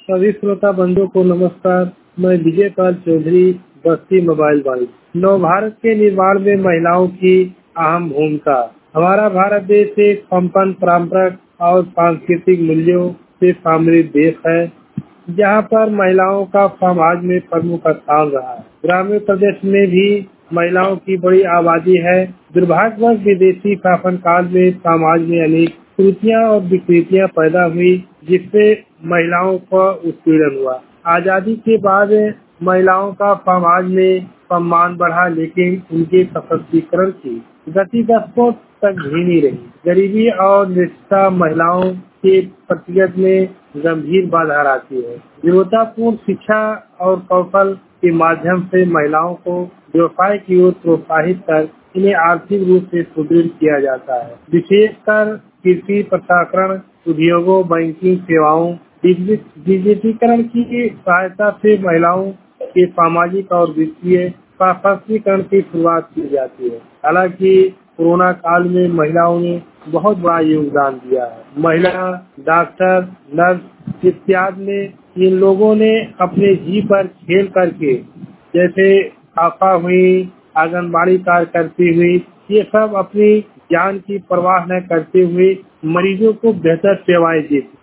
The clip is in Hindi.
सभी श्रोता बंधुओं को नमस्कार। मैं विजय पाल चौधरी, बस्ती मोबाइल वाली। नव भारत के निर्माण में महिलाओं की अहम भूमिका। हमारा भारत देश एक संपन्न पारंपरिक और सांस्कृतिक मूल्यों से समृद्ध देश है, जहाँ पर महिलाओं का समाज में प्रमुख स्थान रहा है। ग्रामीण प्रदेश में भी महिलाओं की बड़ी आबादी है। दुर्भाग्यवश विदेशी शासन काल में समाज में अनेक त्रुटियां और विकृतियां पैदा हुई, जिससे महिलाओं का उत्पीड़न हुआ। आजादी के बाद महिलाओं का समाज में सम्मान बढ़ा, लेकिन उनके सशक्तिकरण की गति दशकों तक धीमी रही। गरीबी और निष्ठा महिलाओं के प्रतिगत में गंभीर बाधा आती है। गुणवत्तापूर्ण शिक्षा और कौशल के माध्यम से महिलाओं को व्यवसाय की ओर प्रोत्साहित कर इन्हें आर्थिक रूप से सुदृढ़ किया जाता है। विशेषकर कृषि, प्रशासन, उद्योगों, बैंकिंग सेवाओं, डिजिटीकरण की सहायता से महिलाओं के सामाजिक और वित्तीय सशक्तिकरण की शुरुआत की जाती है। हालांकि कोरोना काल में महिलाओं ने बहुत बड़ा योगदान दिया है। महिला डॉक्टर, नर्स इत्यादि ने इन लोगों ने अपने जी पर खेल करके, जैसे आशा हुई, आंगनबाड़ी कार्यकर्ती हुई, ये सब अपनी जान की परवाह न करते हुए मरीजों को बेहतर सेवाएं दी।